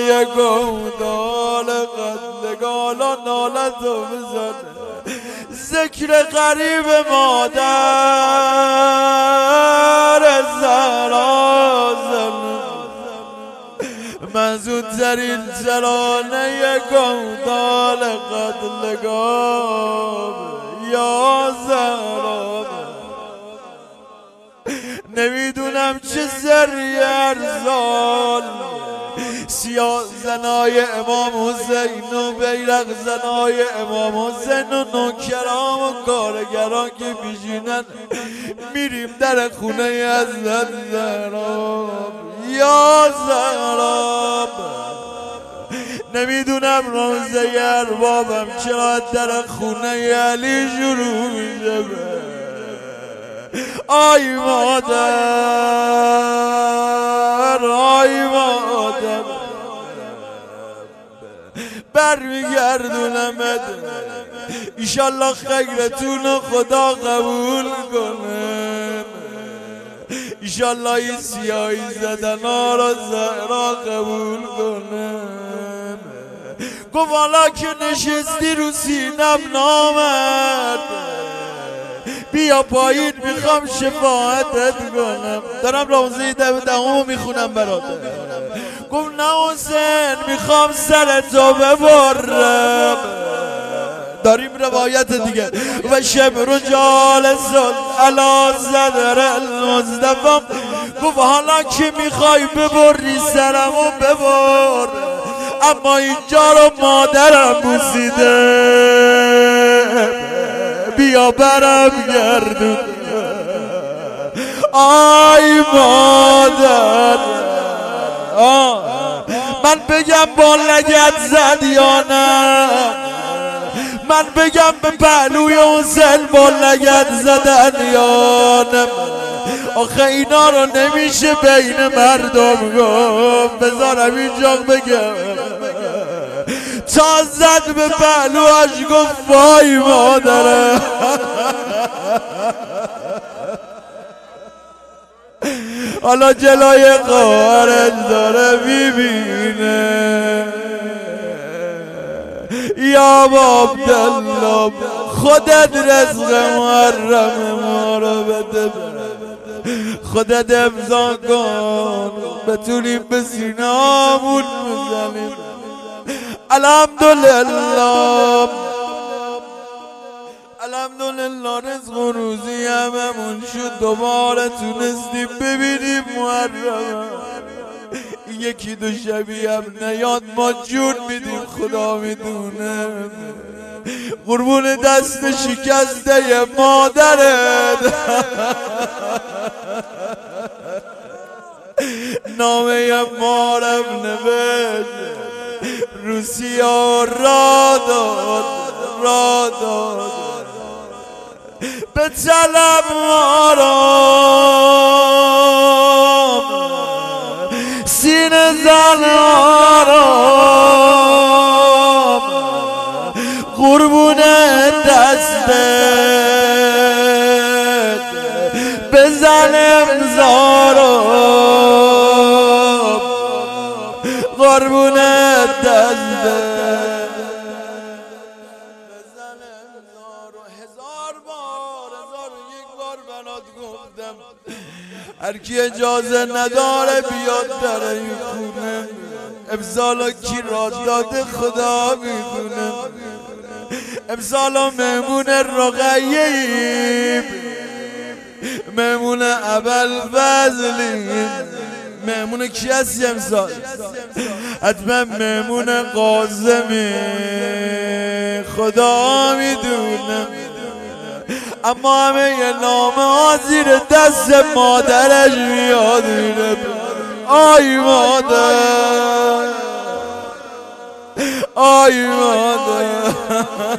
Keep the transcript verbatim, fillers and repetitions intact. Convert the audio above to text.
گودال قتلگالا نالتو بزنه ذکر غریب مادر زرازن منزودترین زرانه گودال قتلگاه یا زرام نمیدونم چه زری ارزال سیاه زنای امام حسین و بیرق زنای امام حسین و نوکرام و کارگران که بیشینن میریم در خونه حضرت زهرا یا زهرا نمیدونم روزه اربابم چرا در خونه علی شروع میشه آی مادر آی مادر برمیگردونمت ایشالله خیرتون رو خدا قبول کنه ایشالله این سیاهی زدن ها را زهرا قبول کنه گفت حالا که نشستی رو سینم نامرد بیا پایین میخوام شفاعتت کنم دارم روزه دهمو میخونم برات گفت نه حسین میخوام سرتو ببرم داریم روایت دیگه و شب رو جالسون علا صدر المصطفی گفت حالا که میخوای ببری سرمو ببر اما اینجا رو مادرم بوسیده بیا برم گردون آی مادر آه. من بگم با لگت زد یا نه من بگم به پهلوی حسین با لگت زدن یا نه آخه اینا رو نمیشه بین مردم گفت بذارم اینجا بگم تا زد به پهلوش گفت وای مادره حالا جلوی خواهرش داره میبینه یا عبدالله خودت رزق محرم ما رو بده خودت امضا کن بتونیم به سینامون بزنیم الحمدلله الحمدلله رزق و روزی هممون شد دوباره تونستیم ببینیم محرم یکی دو شبی هم نیاد ما جون میدیم خدا میدونه قربون دست شکسته مادرت نامه مارم نوشت روسیا را داد را داد به طلب آرام سینه زن آرام قربون دستت بزن امزارم قربون دستت هر کی اجازه نداره بیاد در این خونه امسالا کی را داده خدا میدونه امسالا مهمون رقیه‌ایم مهمون ابوالفضلیم مهمون کی هستی امسال حتما مهمون قاسمی خدا میدونه اما همه یه نامه ها زیر دست مادرش میاد میره آی مادر آی مادر